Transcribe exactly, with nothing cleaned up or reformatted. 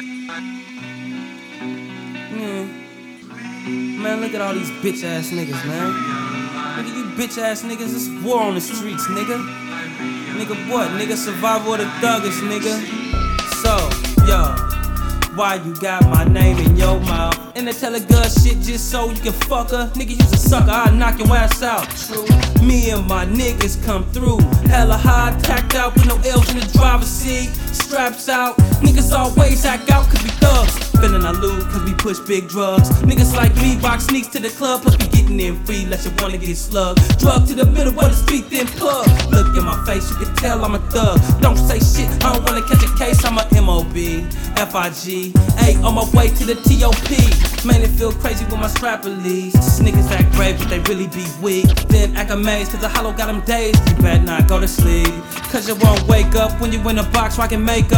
Man, man, look at all these bitch ass niggas, man. Look at you bitch ass niggas, it's war on the streets, nigga. Nigga what? Nigga survival of the thuggish, nigga. So, yo, why you got my name in your mouth? And they tell a girl shit just so you can fuck her. Nigga, you's a sucker, I'll knock your ass out. True. Me and my niggas come through. Hella high, tacked out with no L's in the driver's seat. Straps out, niggas always act out cause we thugs. Feeling I lose cause we push big drugs. Niggas like me box sneaks to the club, plus we getting in free unless you wanna get slugged. Drug to the middle of the street, then plug. Look in my face, you can tell I'm a thug. Don't say shit, I don't wanna catch a case, I'm a M O B, F I G, A on my way to the T O P. Man, it feel crazy with my strap release. Niggas act brave, but they really be weak. Then act amazed, cause the hollow got them dazed. You better not go to sleep, cause you won't wake up when you in a box rocking makeup.